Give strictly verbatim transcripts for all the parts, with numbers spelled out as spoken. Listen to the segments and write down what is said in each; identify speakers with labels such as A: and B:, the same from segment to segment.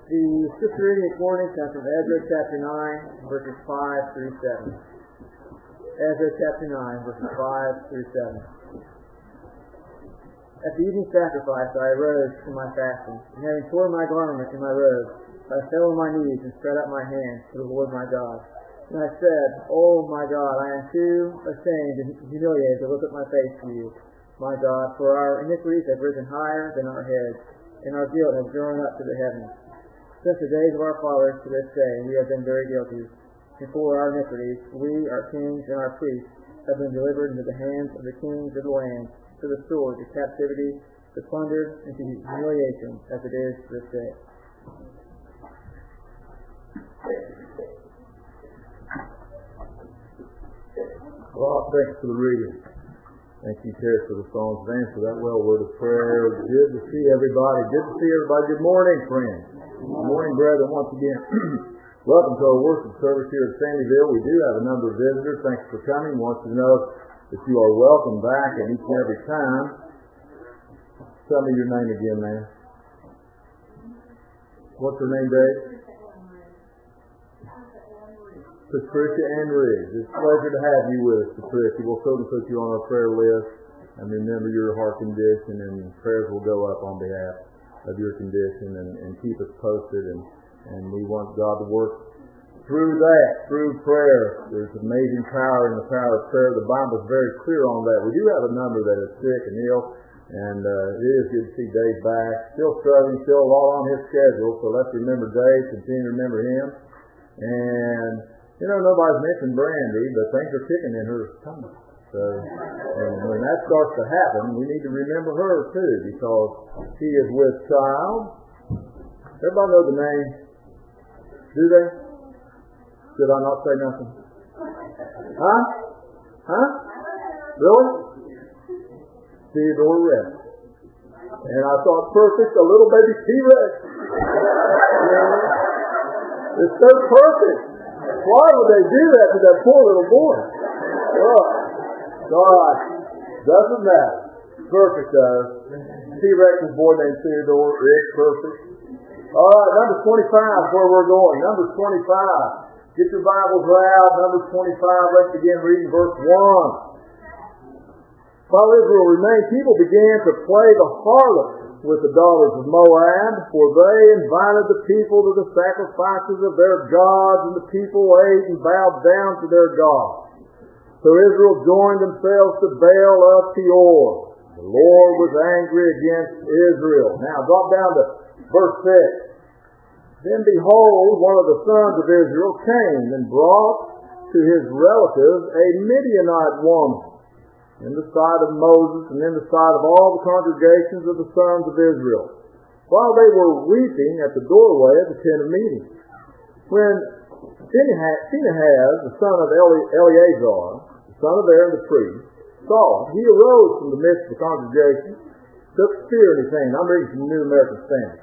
A: The scripture reading this morning comes from Ezra chapter nine, verses five through seven. Ezra chapter nine, verses five through seven. At the evening sacrifice I arose from my fasting, and having torn my garment and my robe, I fell on my knees and spread out my hands to the Lord my God. And I said, Oh my God, I am too ashamed and humiliated to look up my face to you, my God, for our iniquities have risen higher than our heads, and our guilt has grown up to the heavens. Since the days of our fathers to this day, we have been very guilty. And for our iniquities, we, our kings, and our priests have been delivered into the hands of the kings of the land, to the sword, to captivity, to plunder, and to humiliation, as it is to this day.
B: Well, thanks for the reading. Thank you, Terry, for the songs. Vance, for that well word of prayer. Good to see everybody. Good to see everybody. Good morning, friends. Good morning, brethren, once again. Welcome to our worship service here at Sandyville. We do have a number of visitors. Thanks for coming. Want you to know that you are welcome back at each and every time. Tell me your name again, man. What's your name, Dave? Patricia Ann Riggs. It's a pleasure to have you with us, Patricia. We'll certainly put you on our prayer list and remember your heart condition, and prayers will go up on behalf of your condition, and, and keep us posted. And, and we want God to work through that, through prayer. There's amazing power in the power of prayer. The Bible is very clear on that. We do have a number that is sick and ill, and uh, it is good to see Dave back. Still struggling, still a lot on his schedule, so let's remember Dave, continue to remember him. And you know, nobody's mentioned Brandy, but things are kicking in her stomach. So, and when that starts to happen, we need to remember her too, because she is with child. Everybody know the name? Do they? Should I not say nothing? Huh? Huh? Really? Theodore Rex. And I thought, perfect, a little baby T-Rex. It's so perfect. Why would they do that to that poor little boy? Oh, God, doesn't matter. Perfect, though. T-Rex's boy named Theodore Rex, perfect. All right, number twenty-five is where we're going. Number twenty-five. Get your Bibles out. Number twenty-five, let's begin reading verse one. While Israel remained, people began to play the harlot with the daughters of Moab, for they invited the people to the sacrifices of their gods, and the people ate and bowed down to their gods. So Israel joined themselves to Baal of Peor. The Lord was angry against Israel. Now drop down to verse six. Then behold, one of the sons of Israel came and brought to his relatives a Midianite woman, in the sight of Moses and in the sight of all the congregations of the sons of Israel, while they were weeping at the doorway of the tent of meeting. When Phinehas, the son of Ele- Eleazar, the son of Aaron the priest, saw it, he arose from the midst of the congregation, took a spear in his hand. I'm reading from the New American Standard.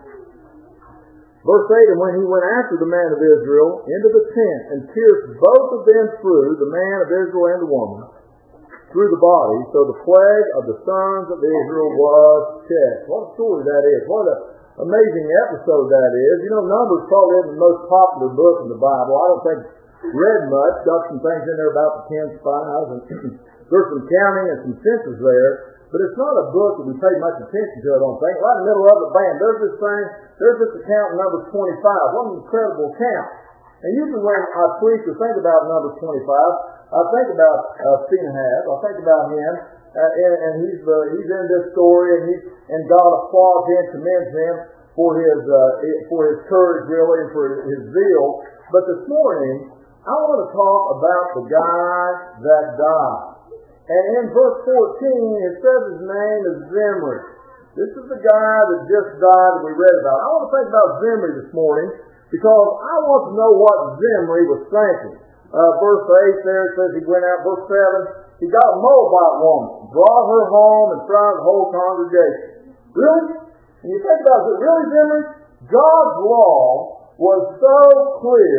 B: Verse eight, and when he went after the man of Israel into the tent and pierced both of them through, the man of Israel and the woman, through the body, so the plague of the sons of Israel was checked. What a story that is. What an amazing episode that is. You know, Numbers probably isn't the most popular book in the Bible. I don't think it's read much. Got some things in there about the ten spies, and there's some counting and some census there. But it's not a book that we pay much attention to, I don't think. Right in the middle of it, bam, there's this thing, there's this account in Numbers twenty-five. What an incredible account. And usually when I preach or think about Numbers twenty-five, I think about uh, Phinehas. I think about him, uh, and, and he's uh, he's in this story, and he and God applauds him, commends him for his uh, for his courage, really, and for his zeal. But this morning, I want to talk about the guy that died. And in verse fourteen, it says his name is Zimri. This is the guy that just died that we read about. I want to think about Zimri this morning because I want to know what Zimri was thinking. Uh, verse eight there, it says he went out. Verse seven, he got a Moabite woman, brought her home in front of the whole congregation. Really? And you think about it, really, Zimri? God's law was so clear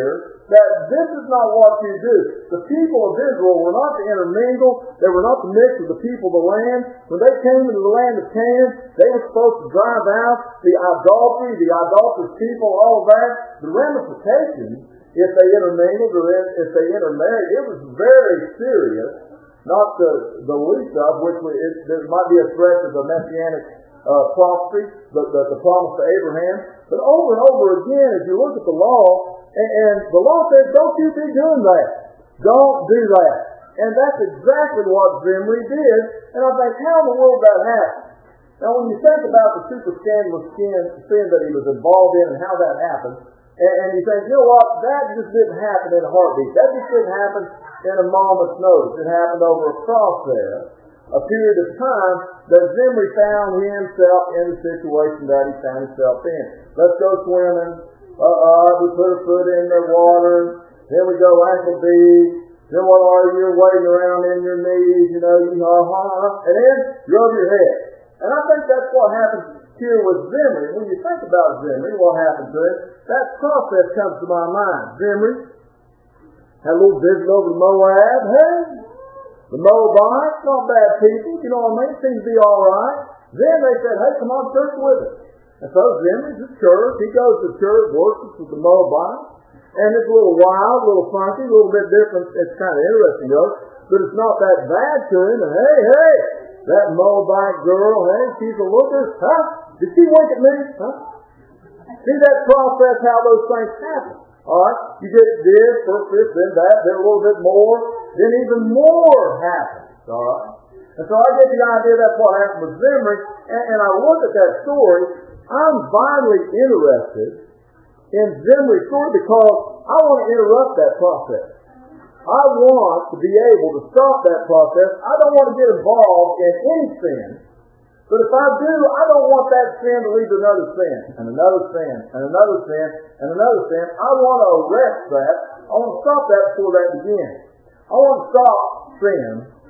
B: that this is not what you do. The people of Israel were not to intermingle. They were not to mix with the people of the land. When they came into the land of Canaan, they were supposed to drive out the idolatry, the idolatrous people, all of that. The ramifications, if they intermingled or if they intermarried, it was very serious. Not the, the least of which we, it, there might be a threat to the messianic uh, prophecy, the, the, the promise to Abraham. But over and over again, if you look at the law, and, and the law says, don't you be doing that. Don't do that. And that's exactly what Zimri did. And I think, how in the world that happened? Now, when you think about the super scandalous sin, sin that he was involved in and how that happened, and, and you think, you know what, that just didn't happen in a heartbeat. That just didn't happen in a moment's notice. It happened over a process, a period of time that Zimri found himself in the situation that he found himself in. Let's go swimming. Uh-uh, we put a foot in their water. Then we go ankle deep. Then what are you? You're wading around in your knees, you know, you ha ha ha. And then you're over your head. And I think that's what happened here with Zimri. When you think about Zimri, what happened to him, that process comes to my mind. Zimri had a little visit over to Moab. Hey, the Moabites, not bad people, you know what I mean? Seems to be all right. Then they said, hey, come on, church with us. And so Zimri's at church. He goes to church, worships with the Moabites. And it's a little wild, a little funky, a little bit different. It's kind of interesting, though. But it's not that bad to him. And hey, hey, that Moabite girl, hey, she's a looker. Huh? Did she wink at me? Huh? See that process, how those things happen. All right? You get this, first this, then that, then a little bit more. Then even more happens. All right? And so I get the idea that's what happened with Zimri. And, and I look at that story. I'm vitally interested in Zimri's story because I want to interrupt that process. I want to be able to stop that process. I don't want to get involved in any sin. But if I do, I don't want that sin to lead to another sin, and another sin, and another sin, and another sin. I want to arrest that. I want to stop that before that begins. I want to stop sin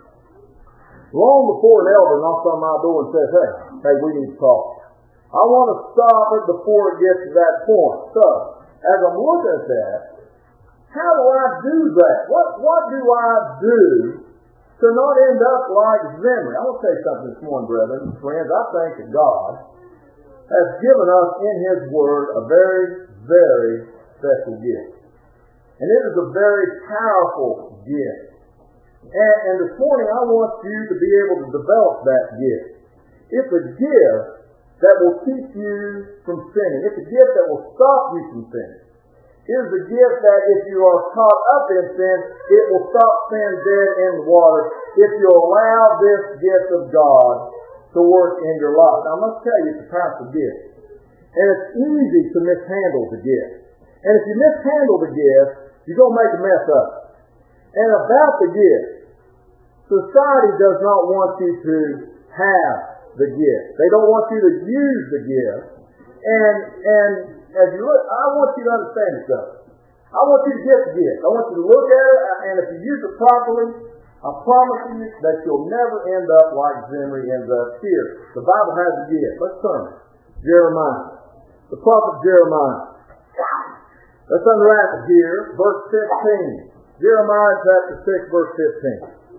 B: long before an elder knocks on my door and says, hey, hey, we need to talk. I want to stop it before it gets to that point. So, as I'm looking at that, how do I do that? What, what do I do to not end up like Zimri? I want to say something this morning, brethren and friends. I think that God has given us in His Word a very, very special gift. And it is a very powerful gift. And, and this morning I want you to be able to develop that gift. It's a gift that will keep you from sinning. It's a gift that will stop you from sinning. It is a gift that if you are caught up in sin, it will stop sin dead in the water if you allow this gift of God to work in your life. Now I must tell you, it's a powerful gift. And it's easy to mishandle the gift. And if you mishandle the gift, you're going to make a mess of it. And about the gift, society does not want you to have the gift. They don't want you to use the gift. And and as you look, I want you to understand something. I want you to get the gift. I want you to look at it, and if you use it properly, I promise you that you'll never end up like Zimri ends up here. The Bible has a gift. Let's turn it. Jeremiah. The prophet Jeremiah. Let's unwrap it here. Verse fifteen. Jeremiah chapter six, verse fifteen.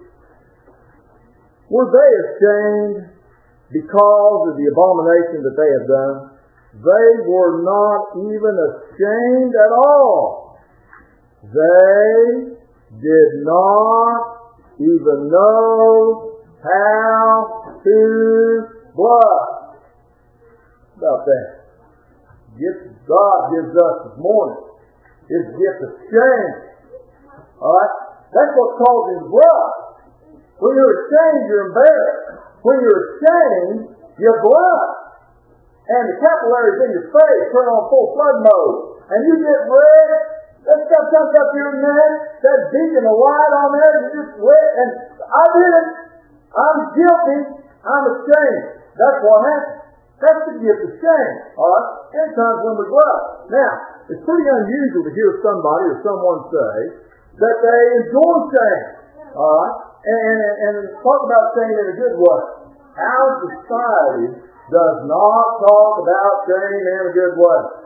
B: Were they ashamed because of the abomination that they have done? They were not even ashamed at all. They did not even know how to blush. About that. Gift God gives us this morning is gift of shame. Alright? That's what's causing the blush. When you're ashamed, you're embarrassed. When you're ashamed, you blush. And the capillaries in your face turn on full flood mode. And you get red. That stuff comes up your neck. That beacon of light on there. You just red. And I did it. I'm guilty. I'm ashamed. That's what happened. That's the gift of shame. Alright? Anytime when we blush. Now, it's pretty unusual to hear somebody or someone say that they enjoy shame. Alright? And, and, and talk about shame in a good way. Our society does not talk about shame in a good way.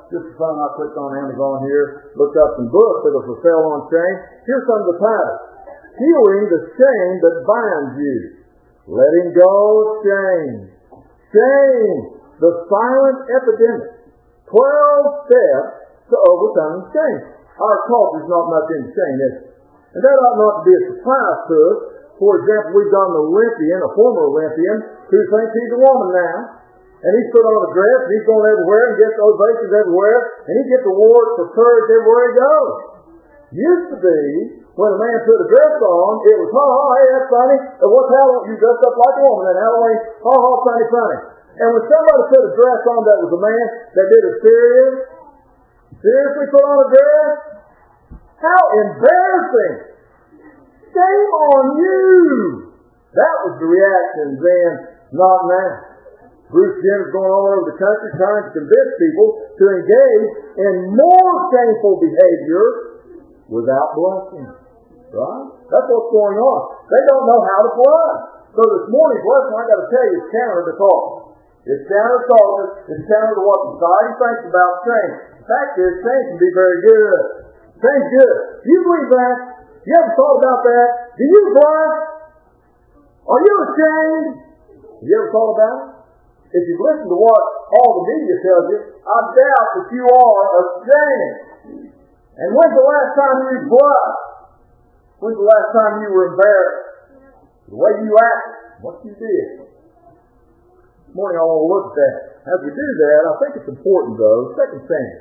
B: just for fun, I clicked on Amazon here, looked up some books that are for sale on shame. Here's some of the titles. Healing the Shame That Binds You. Letting Go of Shame. Shame, the Silent Epidemic. Twelve Steps to Overcoming Shame. Our culture is not much into shame, is it? And that ought not to be a surprise to us. For example, we've got an Olympian, a former Olympian, who thinks he's a woman now. And he's put on a dress, and he's going everywhere, and gets ovations everywhere, and he gets awards for courage everywhere he goes. Used to be, when a man put a dress on, it was, ha ha, hey, that's funny. And what's Halloween? You dressed up like a woman in Halloween. Ha ha, funny, funny. And when somebody put a dress on that was a man that did a serious, seriously put on a dress, how embarrassing. Shame on you. That was the reaction then, not now. Bruce Jenner's going all over the country trying to convince people to engage in more shameful behavior without blushing. Right? That's what's going on. They don't know how to blush. So this morning's lesson, I got to tell you, is counter to culture. It's counter to culture. It's counter to what society thinks about shame. The fact is, shame can be very good. Shame's good. Do you believe that? You ever thought about that? Do you blush? Are you ashamed? Have you ever thought about it? If you listen to what all the media tells you, I doubt that you are ashamed. And when's the last time you blushed? When's the last time you were embarrassed? The way you acted, what you did. This morning I want to look at that. As we do that, I think it's important though, second thing.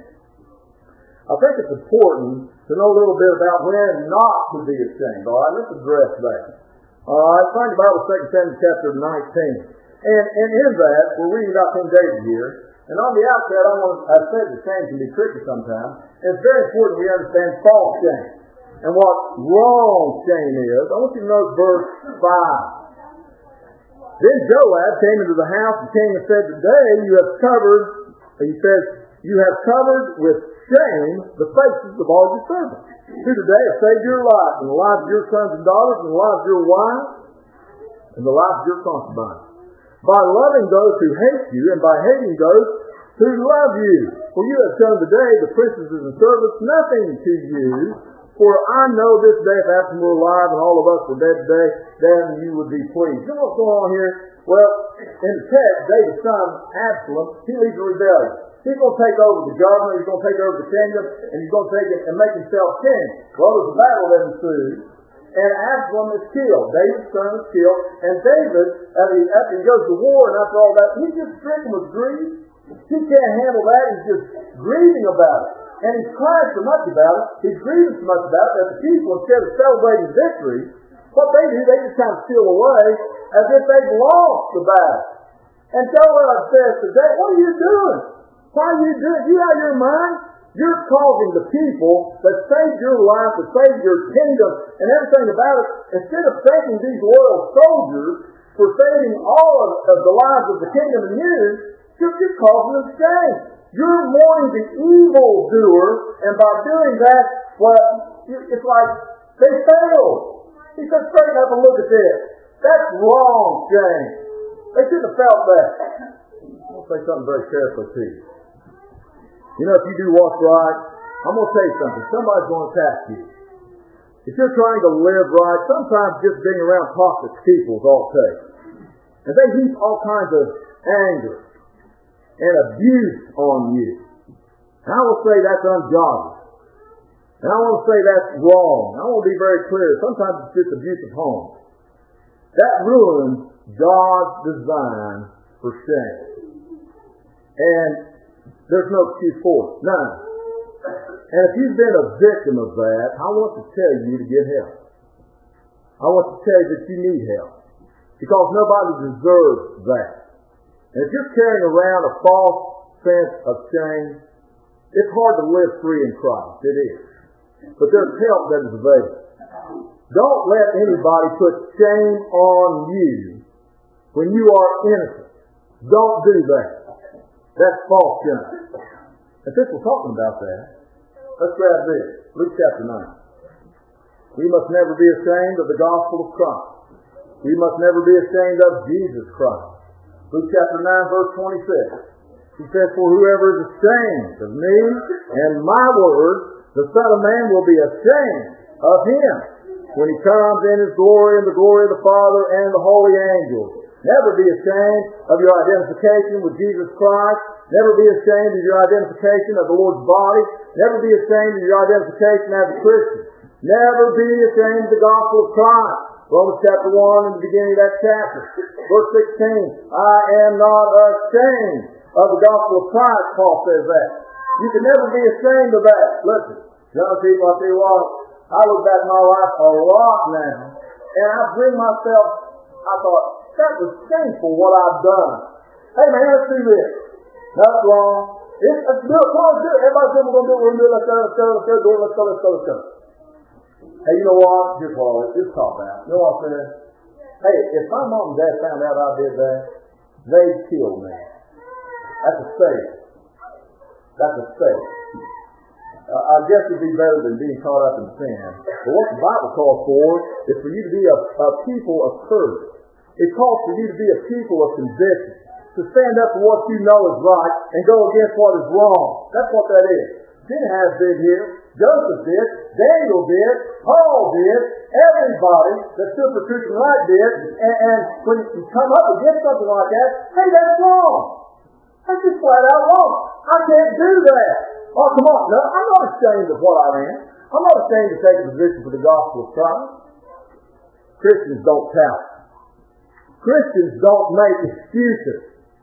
B: I think it's important to know a little bit about when not to be ashamed. All right, let's address that. All right, find the Bible, Second Samuel chapter nineteen. And, and in that, we're reading about King David here. And on the outset, I want I've said that shame can be tricky sometimes. And it's very important we understand false shame. And what wrong shame is. I want you to notice verse five. Then Joab came into the house and came and said, Today you have covered, he says, you have covered with shame the faces of all your servants, who today have saved your life, and the lives of your sons and daughters, and the lives of your wives, and the lives of your concubines, by loving those who hate you, and by hating those who love you. For you have shown today the princesses and servants nothing to you, for I know this day if Absalom were alive and all of us were dead today, then you would be pleased. You know what's going on here? Well, in the text, David's son, Absalom, he leads a rebellion. He's going to take over the government, he's going to take over the kingdom, and he's going to take it and make himself king. Well, there's a battle that ensues, and Absalom is killed. David's son is killed, and David, after he, after he goes to war and after all that, he's just stricken with grief. He can't handle that, he's just grieving about it. And he's crying so much about it, he's grieving so much about it, that the people, instead of celebrating victory, what they do, they just kind of steal away as if they've lost the battle. And Joab says today, what are you doing? Why are you doing? You out of your mind? You're causing the people that saved your life, that saved your kingdom, and everything about it, instead of thanking these loyal soldiers for saving all of, of the lives of the kingdom and you, you're just causing them shame. You're mourning the evildoer, and by doing that, well, it's like they failed. He said, straighten up and look at this. That's wrong, James. They shouldn't have felt that. I'll say something very carefully to you. You know, if you do what's right, I'm going to tell you something. Somebody's going to attack you. If you're trying to live right, sometimes just being around toxic people is all it takes. And they heap all kinds of anger and abuse on you. And I will say that's ungodly. And I want to say that's wrong. I want to be very clear. Sometimes it's just abuse of home. That ruins God's design for shame. And there's no excuse for it. None. And if you've been a victim of that, I want to tell you to get help. I want to tell you that you need help. Because nobody deserves that. And if you're carrying around a false sense of shame, it's hard to live free in Christ. It is. But there's help that is available. Don't let anybody put shame on you when you are innocent. Don't do that. That's false shame. And since we're talking about that, let's grab this. Luke chapter nine. We must never be ashamed of the gospel of Christ. We must never be ashamed of Jesus Christ. Luke chapter nine, verse twenty-six. He says, for whoever is ashamed of me and my word, the Son of Man will be ashamed of him when he comes in his glory and the glory of the Father and the holy angels. Never be ashamed of your identification with Jesus Christ. Never be ashamed of your identification of the Lord's body. Never be ashamed of your identification as a Christian. Never be ashamed of the gospel of Christ. Romans chapter one, in the beginning of that chapter. Verse sixteen, I am not ashamed of the gospel of Christ, Paul says that. You can never be ashamed of that. Listen, young people, I tell you what, I look back at my life a lot now, and I bring myself, I thought, that was shameful what I've done. Hey man, let's do this. That's wrong. It's, let's do it. Come on, let's do it. Everybody said we're going to do it. We're going to do it. Let's go, let's go, let's go, do it. Let's go, let's go, let's go. Hey, you know what? Here's what I'll just talk about. You know what I'm saying? Hey, if my mom and dad found out I did that, they'd kill me. That's a faith. That's a faith. Uh, I guess it'd be better than being caught up in sin. But what the Bible calls for is for you to be a, a people of courage. It calls for you to be a people of conviction, to stand up for what you know is right and go against what is wrong. That's what that is. Pinhas did here. Joseph did. Daniel did. Paul did. Everybody that stood for truth and right did. And, and when you come up against something like that, hey, that's wrong. That's just flat out wrong. I can't do that. Oh, come on. No, I'm not ashamed of what I am. I'm not ashamed to take a position for the gospel of Christ. Christians don't tout. Christians don't make excuses.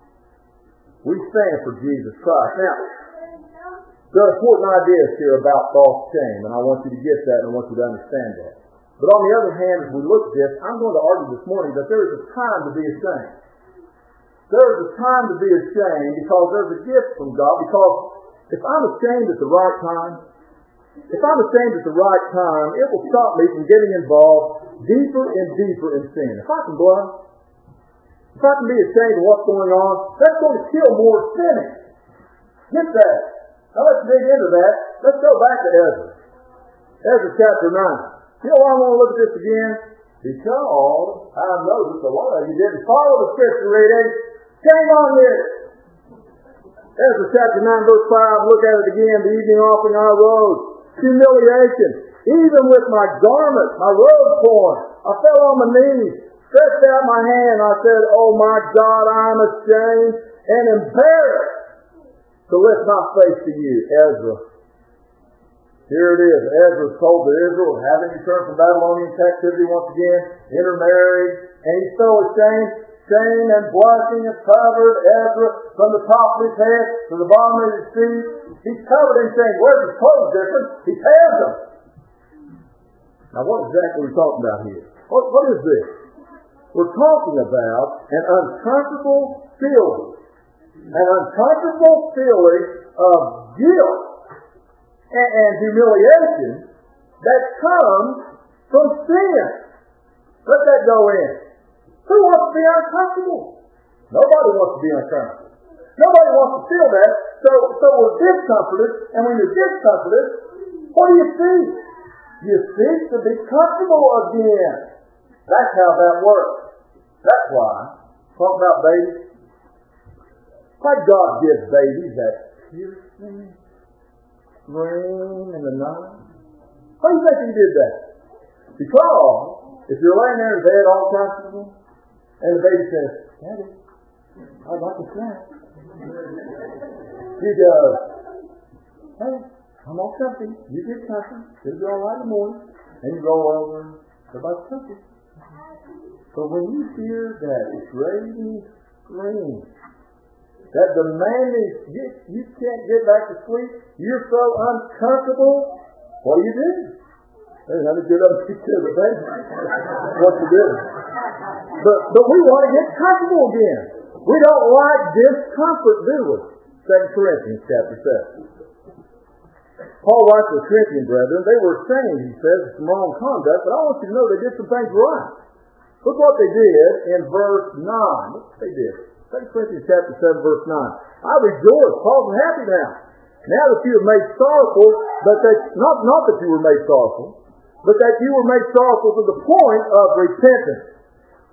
B: We stand for Jesus Christ. Now, there are important ideas here about false shame, and I want you to get that and I want you to understand that. But on the other hand, as we look at this, I'm going to argue this morning that there is a time to be ashamed. There is a time to be ashamed because there's a gift from God. Because if I'm ashamed at the right time, if I'm ashamed at the right time, it will stop me from getting involved deeper and deeper in sin. If I can bluff, if I can be ashamed of what's going on, that's going to kill more sinning. Get that. Now let's dig into that. Let's go back to Ezra. Ezra chapter nine. You know why I want to look at this again? Because I noticed a lot of you didn't follow the scripture reading. Shame on you. Ezra chapter nine verse five. Look at it again. The evening offering I rose. Humiliation. Even with my garment, my robe torn. I fell on my knees. Stretched out my hand. I said, oh my God, I'm ashamed and embarrassed to lift my face to you. Ezra. Here it is. Ezra told that Israel, having returned from Babylonian captivity once again, intermarried, and he's so ashamed, shame and blushing have covered Ezra from the top of his head to the bottom of his feet. He's covered in shame. Where's his clothes different? He tears them. Now what exactly are we talking about here? What, what is this? We're talking about an uncomfortable feeling. An uncomfortable feeling of guilt and, and humiliation that comes from sin. Let that go in. Who wants to be uncomfortable? Nobody wants to be uncomfortable. Nobody wants to feel that. So, so we're discomforted, and when you're discomforted, what do you seek? You seek to be comfortable again. That's how that works. That's why, talk about babies. Why God gives babies that piercing scream in the night? Why do you think He did that? Because if you're laying there in bed all comfortable, and the baby says, Daddy, I'd like a snack. You go, hey, I'm all comfy. You get comfy. It'll be all right in the morning. And you roll over. Everybody's comfy. But when you hear that raging scream, that demanding, you, you can't get back to sleep, you're so uncomfortable, what do you do? Hey, let me get up and take care of the baby. What you do? But, but we want to get comfortable again. We don't like discomfort, do we? Second Corinthians chapter seven. Paul writes to the Corinthian brethren, they were ashamed, he says, of some wrong conduct, but I want you to know they did some things right. Look what they did in verse nine. Look what they did. Second Corinthians chapter seven, verse nine. I rejoice. Paul's happy now. Now that you have made sorrowful, but that, not, not that you were made sorrowful, but that you were made sorrowful to the point of repentance.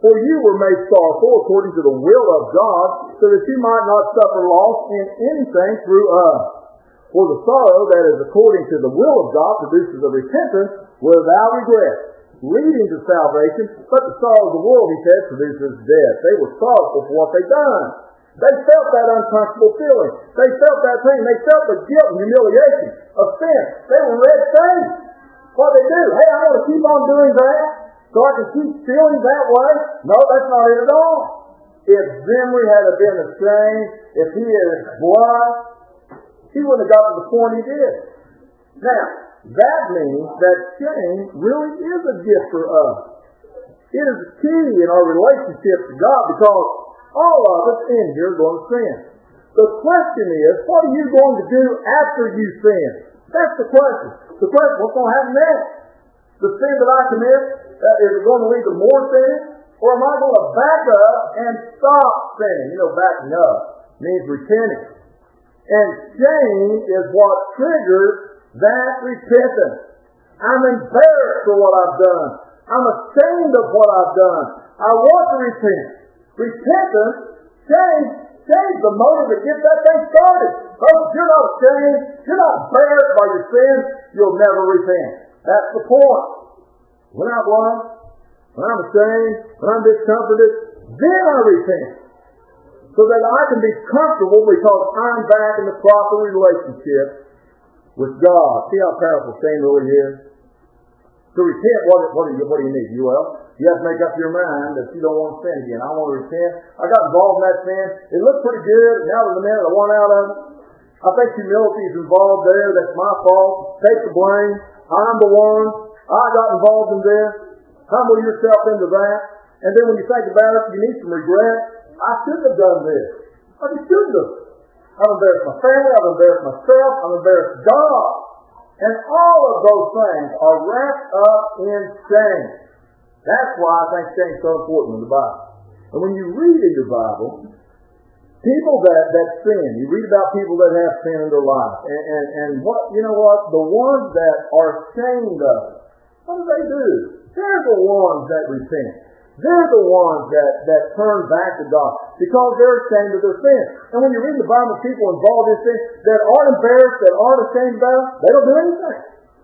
B: For you were made sorrowful according to the will of God, so that you might not suffer loss in anything through us. For the sorrow that is according to the will of God produces a repentance without regret, leading to salvation, but the sorrow of the world, he said, produces death. They were sorrowful for what they'd done. They felt that uncomfortable feeling. They felt that pain. They felt the guilt and humiliation of sin. They were red-faced. What they do? Hey, I want to keep on doing that so I can keep feeling that way? No, that's not it at all. If Zimri had been ashamed, if he had blushed, he wouldn't have got to the point he did. Now, that means that shame really is a gift for us. It is key in our relationship to God because all of us in here are going to sin. The question is, what are you going to do after you sin? That's the question. The question, what's going to happen next? The sin that I commit, uh, is it going to lead to more sin? Or am I going to back up and stop sinning? You know, backing up means repenting. And shame is what triggers that repentance. I'm embarrassed for what I've done. I'm ashamed of what I've done. I want to repent. Repentance, shame, shame's the motive that gets that thing started. Folks, if you're not ashamed, you're not embarrassed by your sins, you'll never repent. That's the point. When I blush, when I'm ashamed, when I'm discomforted, then I repent. So that I can be comfortable because I'm back in the proper relationship with God. See how powerful shame really is? To repent, what, what, do you, what do you need? You well, you have to make up your mind that you don't want to sin again. I want to repent. I got involved in that sin. It looked pretty good. Now in a minute I want out of it. I think humility is involved there. That's my fault. Take the blame. I'm the one. I got involved in this. Humble yourself into that. And then when you think about it, you need some regret. I shouldn't have done this. I just shouldn't have. I've embarrassed my family. I've embarrassed myself. I've embarrassed God. And all of those things are wrapped up in shame. That's why I think shame is so important in the Bible. And when you read in your Bible, people that, that sin, you read about people that have sin in their life. And, and, and what, you know what? The ones that are ashamed of it, what do they do? They're the ones that repent. They're the ones that, that turn back to God because they're ashamed of their sin. And when you read the Bible, people involved in sin that aren't embarrassed, that aren't ashamed about it, they don't do anything.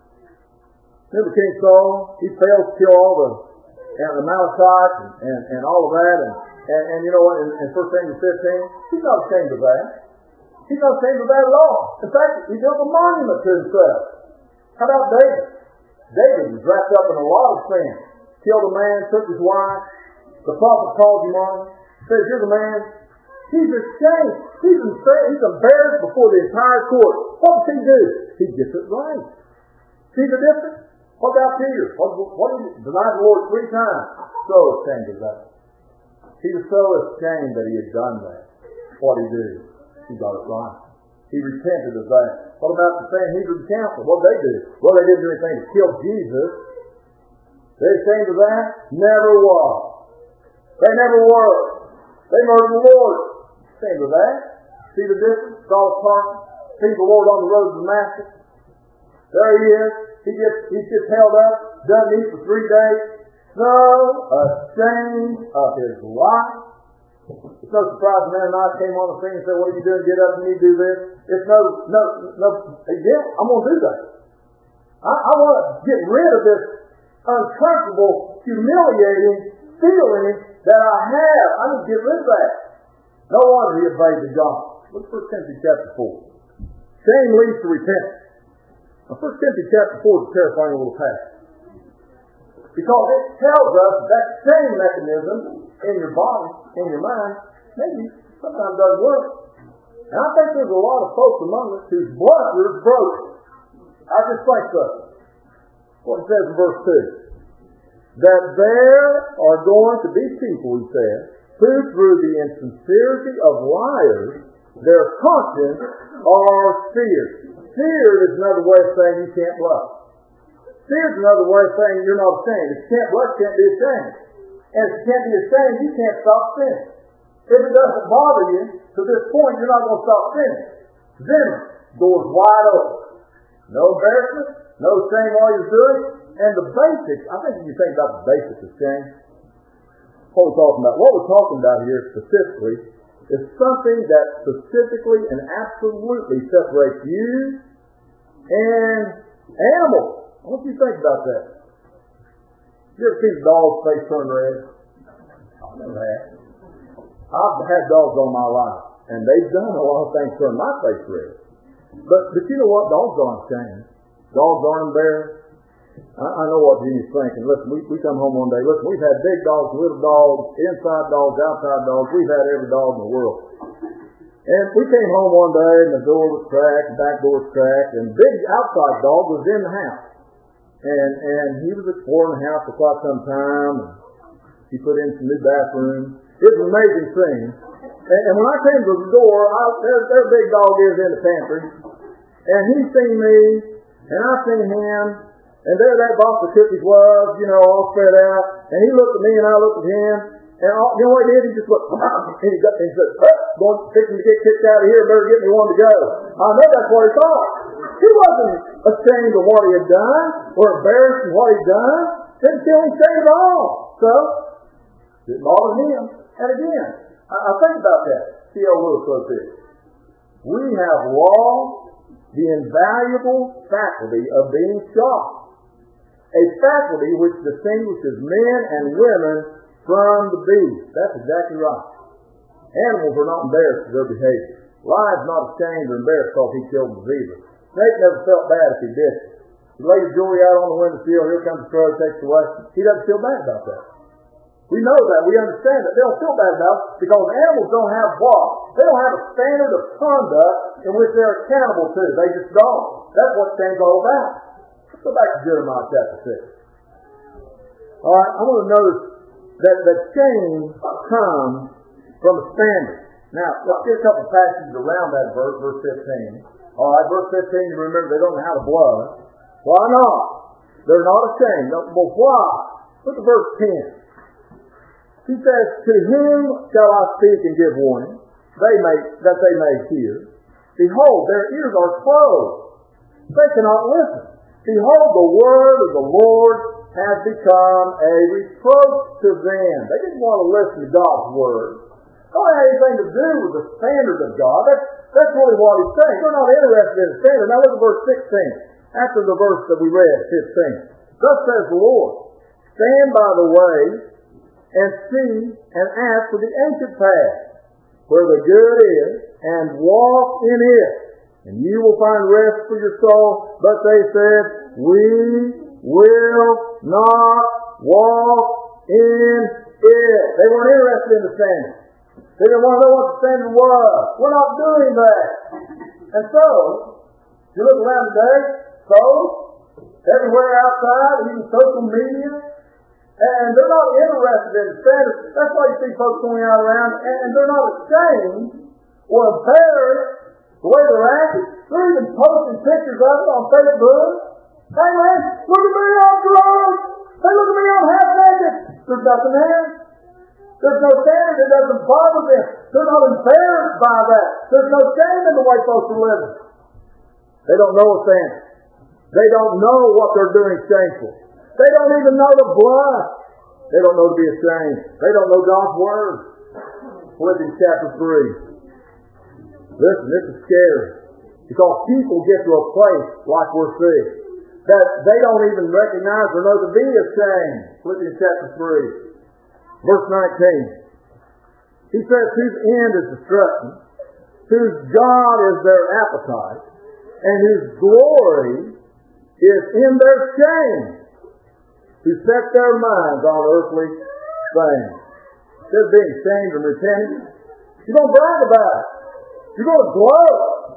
B: Remember King Saul? He failed to kill all the, and the Amalekites and, and, and all of that. And, and, and you know what? In, in First Samuel fifteen, he's not ashamed of that. He's not ashamed of that at all. In fact, he built a monument to himself. How about David? David was wrapped up in a lot of sin. Killed a man, took his wife. The prophet called him on. Says, "Here's a man. He's ashamed. He's he's embarrassed before the entire court. What does he do? He gets it right. See the difference? What about Peter? What, what did he denied the Lord three times? So ashamed of that. He was so ashamed that he had done that. What did he do? He got it right. He repented of that. What about the Sanhedrin council? What did they do? Well, they didn't do anything to kill Jesus. They ashamed of that? Never was. They never were. They murdered the Lord. Ashamed of that? See the difference? Saul of Tarsus, sees the Lord on the road to Damascus. There he is. He gets he gets held up, doesn't eat for three days. So ashamed of his life. It's no surprise the man and I came on the scene and said, "What are you doing? Get up and you do this." It's no no no yeah, I'm gonna do that. I, I want to get rid of this uncomfortable, humiliating feeling that I have. I need to get rid of that. No wonder he obeyed the gospel. Look at First Timothy chapter four. Shame leads to repentance. Now, First Timothy chapter four is a terrifying little passage. Because it tells us that same mechanism in your body, in your mind, maybe sometimes doesn't work. And I think there's a lot of folks among us whose blood is broken. I just think so. What it says in verse two. That there are going to be people, he says, who through the insincerity of liars, their conscience are seared. Seared is another way of saying you can't love. Seared is another way of saying you're not ashamed. If you can't love, you can't be ashamed. And if you can't be ashamed, you can't stop sinning. If it doesn't bother you, to this point, you're not going to stop sinning. Then, doors wide open. No embarrassment, no shame while you're doing it. And the basics, I think if you think about the basics of shame, what we're talking about. What we're talking about here specifically is something that specifically and absolutely separates you and animals. I want you to think about that. You ever seen a dog's face turn red? I've never had. I've had dogs all my life, and they've done a lot of things to turn my face red. But, but you know what? Dogs aren't ashamed. Dogs aren't embarrassed. I, I know what Jeannie's thinking. Listen, we, we come home one day. Listen, we've had big dogs, little dogs, inside dogs, outside dogs. We've had every dog in the world. And we came home one day, and the door was cracked, the back door was cracked, and big outside dog was in the house. And and he was exploring the house for quite some time, and he put in some new bathrooms. It was an amazing scene. And, and when I came to the door, I, there, there big dog is in the pantry, and he seen me, and I seen him, and there that box of cookies was, you know, all spread out, and he looked at me, and I looked at him, and all, you know what he did? He just looked, and he got me and said, oh, going fixing to get kicked out of here, better get me one to go. I know that's what he thought. He wasn't ashamed of what he had done, or embarrassed of what he'd done. Didn't feel any shame at all. So, didn't bother him. And again, I, I think about that. C L Lewis wrote this. We have lost the invaluable faculty of being shocked, a faculty which distinguishes men and women from the beast. That's exactly right. Animals are not embarrassed of their behavior. Lion's not ashamed or embarrassed because he killed the zebra. Snake never felt bad if he did. He laid his jewelry out on the windowsill, here comes the crow, takes it away. He doesn't feel bad about that. We know that, we understand that. They don't feel bad about it because animals don't have what? They don't have a standard of conduct in which they're accountable to. They just don't. That's what shame's all about. Let's go back to Jeremiah chapter six. Alright, I want to notice that, that shame comes from a standard. Now, let's get a couple of passages around that verse, verse fifteen. Alright, verse fifteen, you remember they don't know how to blood. Why not? They're not ashamed. Well, why? Look at verse ten. He says, to whom shall I speak and give warning, they may, that they may hear? Behold, their ears are closed. They cannot listen. Behold, the word of the Lord has become a reproach to them. They didn't want to listen to God's word. It don't have anything to do with the standard of God. That's, that's really what he's saying. They're not interested in the standard. Now look at verse sixteen. After the verse that we read, fifteen. Thus says the Lord, stand by the way and see and ask for the ancient path, where the good is, and walk in it, and you will find rest for your soul. But they said, we will not walk in it. They weren't interested in the standard. They didn't want to know what the standard was. We're not doing that. And so, you look around today, so, everywhere outside, even social media, and they're not interested in the standard. That's why you see folks going out around, and they're not ashamed or embarrassed the way they're acting. They're even posting pictures of it on Facebook. Hey man, look at me on drugs. Hey, look at me on half naked. There's nothing there. There's no standard that doesn't bother them. They're not embarrassed by that. There's no shame in the way folks are living. They don't know a standard. They don't know what they're doing shameful. They don't even know the blood. They don't know to be ashamed. They don't know God's word. Philippians chapter three. Listen, this is scary. Because people get to a place like we're seeing that they don't even recognize or know to be ashamed. Philippians chapter three. Verse nineteen. He says, whose end is destruction, whose God is their appetite, and whose glory is in their shame, who set their minds on earthly things. Instead of being ashamed and repenting, you're going to brag about it. You're going to glow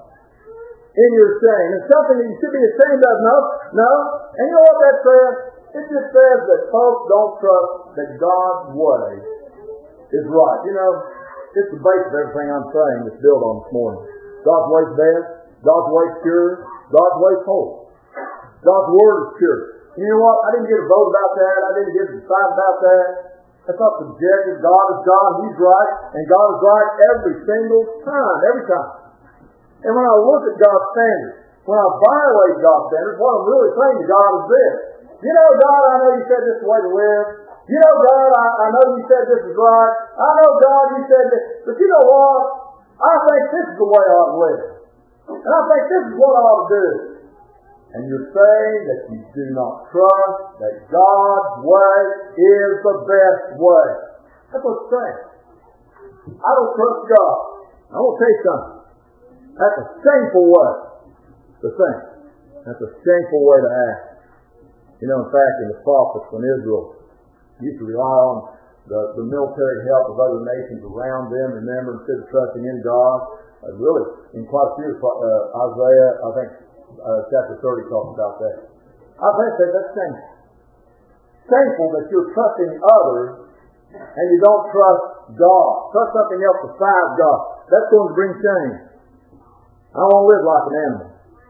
B: in your shame. It's something that you should be ashamed of. No, no. And you know what that says? It just says that folks don't trust that God's way is right. You know, it's the base of everything I'm saying that's built on this morning. God's way is best. God's way is pure. God's way is holy. God's word is pure. You know what? I didn't get a vote about that. I didn't get to decide about that. That's not subjective. God is God. He's right. And God is right every single time. Every time. And when I look at God's standards, when I violate God's standards, what I'm really saying to God is this. You know, God, I know you said this is the way to live. You know, God, I, I know you said this is right. I know, God, you said this. But you know what? I think this is the way I ought to live. And I think this is what I ought to do. And you're saying that you do not trust that God's way is the best way. That's what it's saying. I don't trust God. I want to tell you something. That's a shameful way to think. That's a shameful way to act. You know, in fact, in the prophets when Israel used to rely on the, the military help of other nations around them, remember, instead of trusting in God, uh, really, in quite a few, uh, Isaiah, I think, uh, chapter thirty talks about that. I think that that's shameful. Shameful that you're trusting others and you don't trust God. Trust something else besides God. That's going to bring shame. I don't want to live like an animal.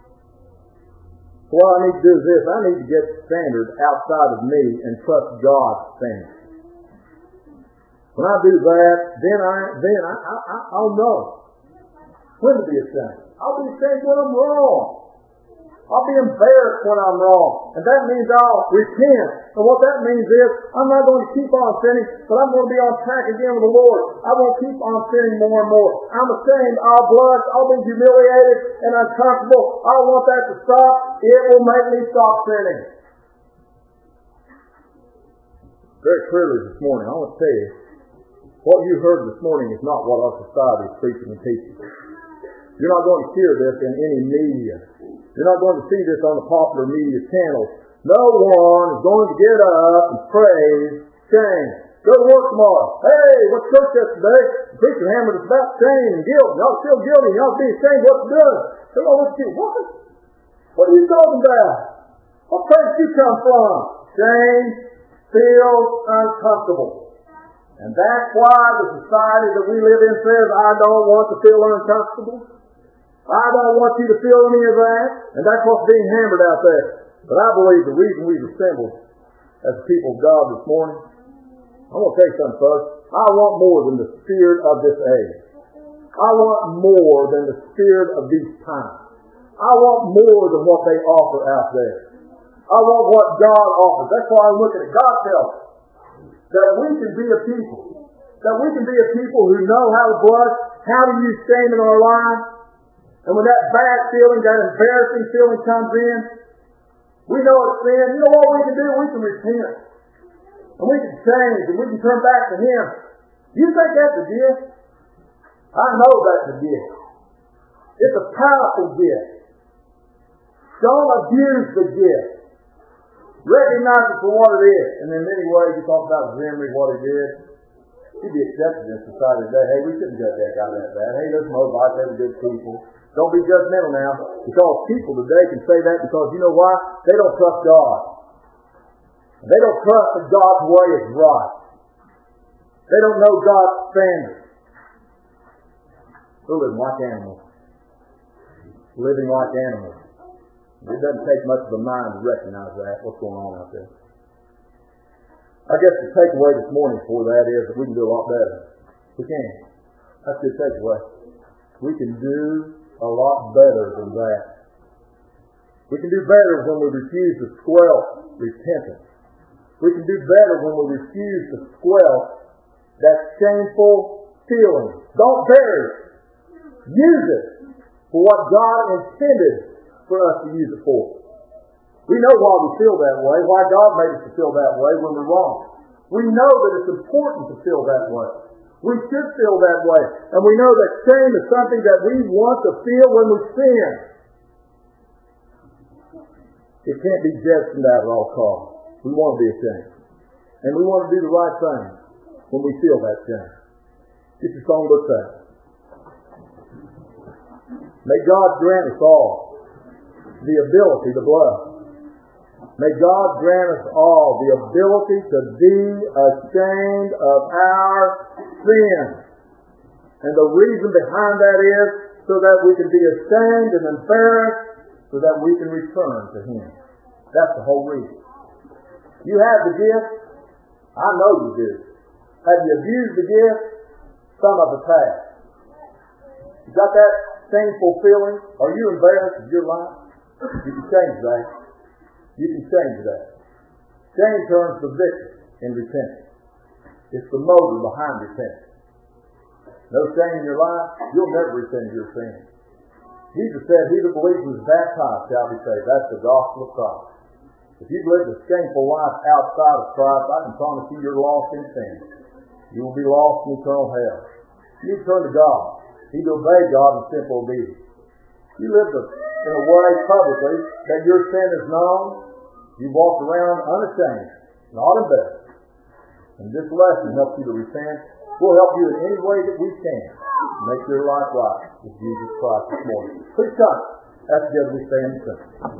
B: So what I need to do is this. I need to get standards outside of me and trust God's standards. When I do that, then I then I, I, I'll know when to be ashamed. I'll be ashamed when I'm wrong. I'll be embarrassed when I'm wrong. And that means I'll repent. And what that means is, I'm not going to keep on sinning, but I'm going to be on track again with the Lord. I won't keep on sinning more and more. I'm ashamed. I'll blush. I'll be humiliated and uncomfortable. I want that to stop. It will make me stop sinning. Very clearly this morning, I want to tell you, what you heard this morning is not what our society is preaching and teaching. You're not going to hear this in any media. You're not going to see this on the popular media channels. No one is going to get up and praise shame. Go to work tomorrow. Hey, what's church yesterday? The preacher hammered us about shame and guilt. Y'all feel guilty. Y'all be ashamed what you're doing. Come on, what you What? What are you talking about? What place did you come from? Shame feels uncomfortable. And that's why the society that we live in says, I don't want to feel uncomfortable. I don't want you to feel any of that. And that's what's being hammered out there. But I believe the reason we've assembled as the people of God this morning, I want to tell you something, folks. I want more than the spirit of this age. I want more than the spirit of these times. I want more than what they offer out there. I want what God offers. That's why I'm looking at God tells us that we can be a people. That we can be a people who know how to blush, how to use shame in our lives. And when that bad feeling, that embarrassing feeling comes in, we know it's sin. You know what we can do? We can repent. And we can change and we can turn back to Him. You think that's a gift? I know that's a gift. It's a powerful gift. Don't abuse the gift. Recognize it for what it is. And in many ways, you talk about Zimri, what he did. He'd be accepted in society today. Hey, we shouldn't judge that guy that bad. Hey, there's Moabites, they were good people. Don't be judgmental now. Because people today can say that because you know why? They don't trust God. They don't trust that God's way is right. They don't know God's standards. They're living like animals. Living like animals. It doesn't take much of a mind to recognize that, what's going on out there. I guess the takeaway this morning for that is that we can do a lot better. We can. That's a good takeaway. We can do a lot better than that. We can do better when we refuse to squelch repentance. We can do better when we refuse to squelch that shameful feeling. Don't bury it. Use it for what God intended for us to use it for. We know why we feel that way, why God made us to feel that way when we're wrong. We know that it's important to feel that way. We should feel that way. And we know that shame is something that we want to feel when we sin. It can't be jettisoned out at all costs. We want to be ashamed. And we want to do the right thing when we feel that shame. This is song looks at. May God grant us all the ability to blush. May God grant us all the ability to be ashamed of our sin. And the reason behind that is so that we can be ashamed and embarrassed so that we can return to Him. That's the whole reason. You have the gift. I know you do. Have you abused the gift? Some of us have. You got that shameful feeling? Are you embarrassed of your life? You can change that. You can change that. Shame turns to victory. in repentance. It's the motive behind repentance. No shame in your life, you'll never repent of your sins. Jesus said, he that believes and is baptized shall be saved. That's the gospel of Christ. If you've lived a shameful life outside of Christ, I can promise you you're lost in sin. You will be lost in eternal hell. You turn to God. You obey God in simple obedience. You lived a, in a way publicly that your sin is known. You walked around unashamed, not embarrassed. And this lesson helps you to repent. We'll help you in any way that we can to make your life right with Jesus Christ this morning. Please come. As together we stand and sing.